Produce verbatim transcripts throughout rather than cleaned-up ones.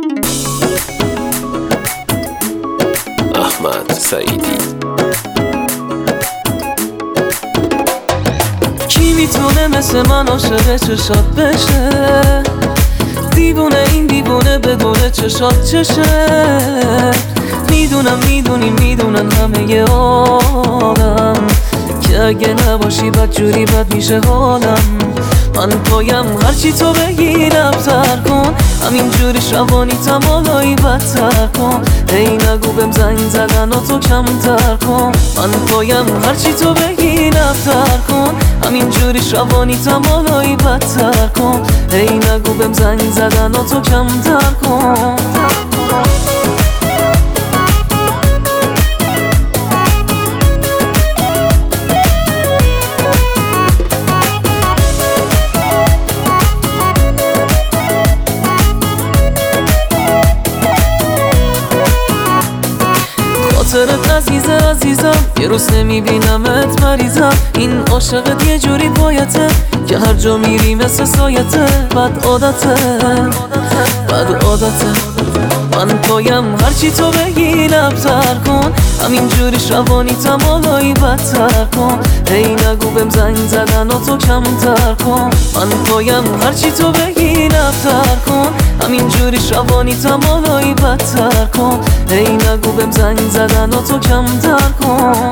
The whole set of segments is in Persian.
احمد سعیدی. کی میتونه مثل من عاشق چشات بشه؟ دیوونه این دیوونه بدونه چشات چشه. میدونم میدونی میدونن همه آدم که اگه نباشی بد جوری بد میشه حالم. من پایم هرچی تو بگی رفتر کن، همین جوری شبانی تمالایی بدتر کن. ای نگو بهم زنگ زدن و تو کمتر کن. من پایم هرچی تو بگی رفتر کن، همین جوری شبانی تمالایی بدتر کن. ای نگو بهم زنگ زدن و تو کمتر کن. خاطرت عزیزه عزیزم، یه روز نمیبینمت مریضم. این عاشقت یه جوری بایته که هر جا میری مثل سایته. بد عادته بد عادته. من پایم هرچی تو بگی لبتر کن، همین جوری شبانی تمالایی بدتر کن. ای نگو بهم زنگ زدن و تو کمتر کن. من پایم هرچی تو بگی لبتر کن، همین جوری شبانی تمالایی بدتر کن. ای نگو بهم زنگ زدن و تو کمتر کن.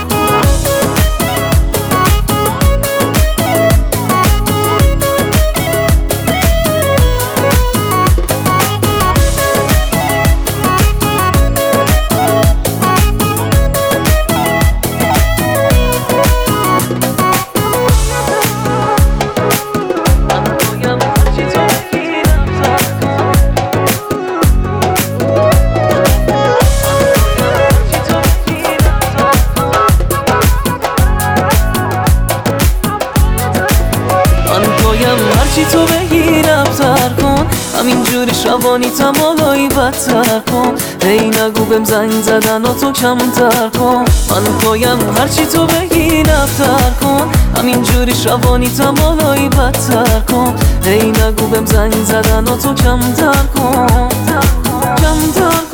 هرچی تو بگی رفتر کن، همین جوری شبانی تمالایی بدتر کن. ای نگو بهم زنگ زدن و تو کمتر کن. من پایم هرچی تو بگی رفتر کن، همین جوری شبانی تمالایی بدتر کن. ای نگو بهم زنگ زدن و تو کمتر کن. کمتر